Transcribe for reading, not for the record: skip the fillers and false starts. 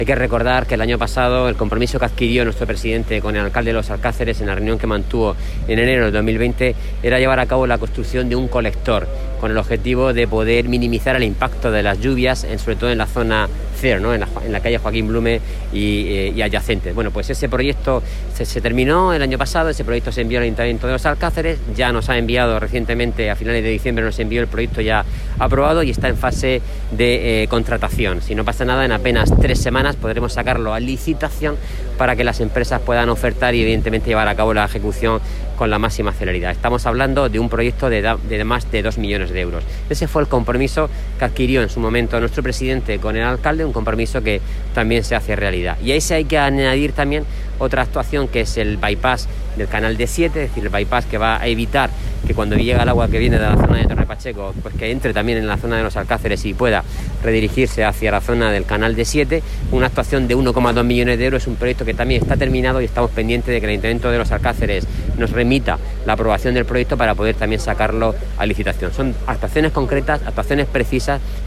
Hay que recordar que el año pasado el compromiso que adquirió nuestro presidente con el alcalde de Los Alcáceres en la reunión que mantuvo en enero de 2020 era llevar a cabo la construcción de un colector con el objetivo de poder minimizar el impacto de las lluvias, sobre todo en la zona CER, ¿no? en la calle Joaquín Blume y adyacentes. Bueno, pues ese proyecto se terminó el año pasado, ese proyecto se envió al Ayuntamiento de Los Alcáceres, ya nos ha enviado recientemente, a finales de diciembre nos envió el proyecto ya aprobado y está en fase de contratación. Si no pasa nada, en apenas 3 semanas podremos sacarlo a licitación para que las empresas puedan ofertar y evidentemente llevar a cabo la ejecución con la máxima celeridad. Estamos hablando de un proyecto de más de 2 millones de euros. Ese fue el compromiso que adquirió en su momento nuestro presidente con el alcalde, un compromiso que también se hace realidad. Y a ese hay que añadir también otra actuación, que es el bypass del canal D7, es decir, el bypass que va a evitar que cuando llega el agua que viene de la zona de Torre Pacheco, pues que entre también en la zona de Los Alcáceres y pueda redirigirse hacia la zona del canal D7, una actuación de 1,2 millones de euros, es un proyecto que también está terminado y estamos pendientes de que el Ayuntamiento de Los Alcáceres nos remita la aprobación del proyecto para poder también sacarlo a licitación. Son actuaciones concretas, actuaciones precisas